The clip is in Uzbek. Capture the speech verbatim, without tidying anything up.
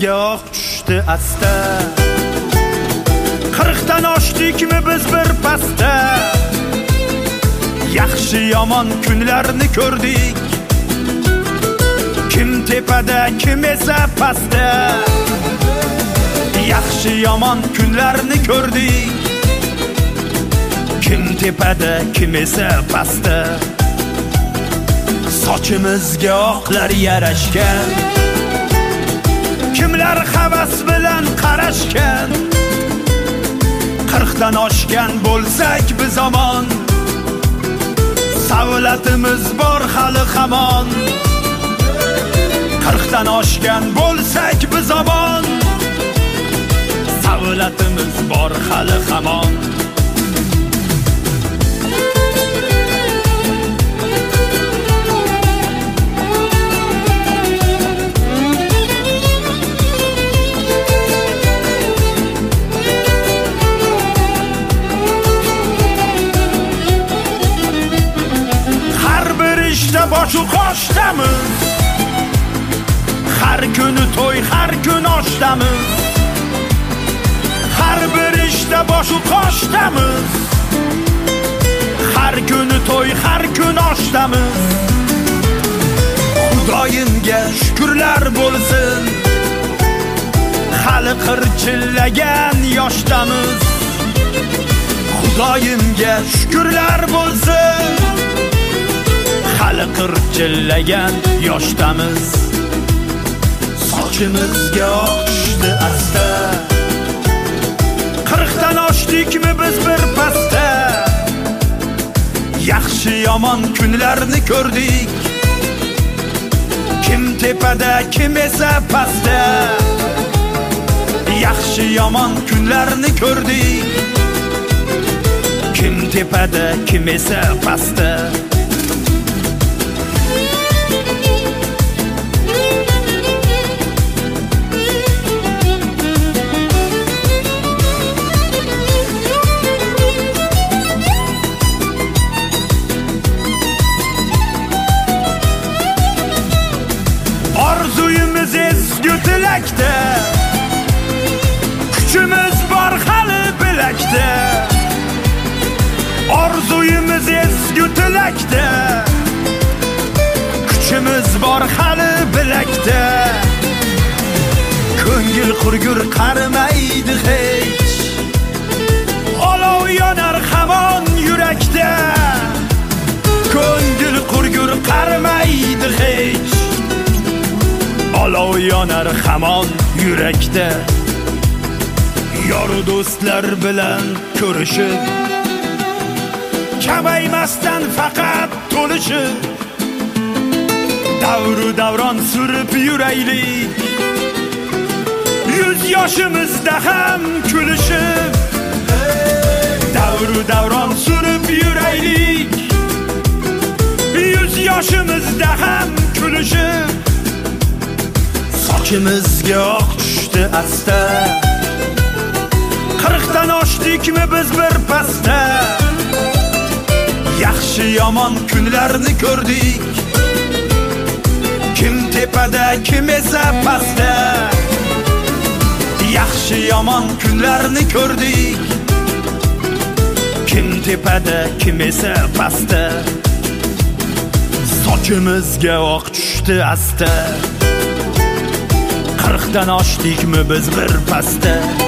sochimizga oq tushdi asta. Qirqdan oshdikmi biz bir pasta. Yaxshi yomon kunlarni ko'rdik. Kim tepada, kim esa pasta. Yaxshi yomon kunlarni ko'rdik. Kim tepada, kim esa pasta. Sochimizga oqlar yarashgan. Kimlar havas bilan qarashgan. Qirqdan oshgan bo'lsak biz zamon. Savlatimiz bor hali hamon. Qirqdan oshgan bo'lsak biz zamon. Savlatimiz bor hali hamon. Bosh u qoshdamiz. Har kuni to'y, har kun oshdamiz. Har bir ishda bosh u qoshdamiz. Har kuni to'y, har kun oshdamiz. Xudoyimga shukrlar bo'lsin. Hali qirchillagan yoshdamiz. Xudoyimga shukrlar bo'lsin. Hali qirchillagan yoshdamiz. Sochimizga oq tushdi asta. Qirqdan oshdikmi biz bir pasta. Yaxshi yomon kunlarni ko'rdik. Kim tepada, kim esa pasta. Yaxshi yomon kunlarni ko'rdik. Kim tepada, kim esa pasta. Orzuyimiz ezgu tilakda. Kuchimiz bor hali bilakda. Orzuyimiz ezgu tilakda. Kuchimiz bor hali bilakda. Ko'ngil qurgur qarimaydi hech. Olov yonar hamon yurakda. Ko'ngil qurgur qarimaydi hech. Olov yonar hamon yurakda. Yor do'stlar bilan ko'rishib, kamaymasdan faqat to'lishib, davru davron surib yuraylik. Yuz yoshimizda ham kulishib, davru davron surib yuraylik. Yuz yoshimizda ham kulishib. Sochimizga oq tushdi asta. Qirqdan oshdikmi biz bir pasta. Yaxshi yomon kunlarni ko'rdik. Kim tepada, kim esa pasta. Yaxshi yomon kunlarni ko'rdik. Kim tepada, kim esa pasta. Sochimizga oq tushdi asta. Qirqdan oshdikmi biz bir pasta.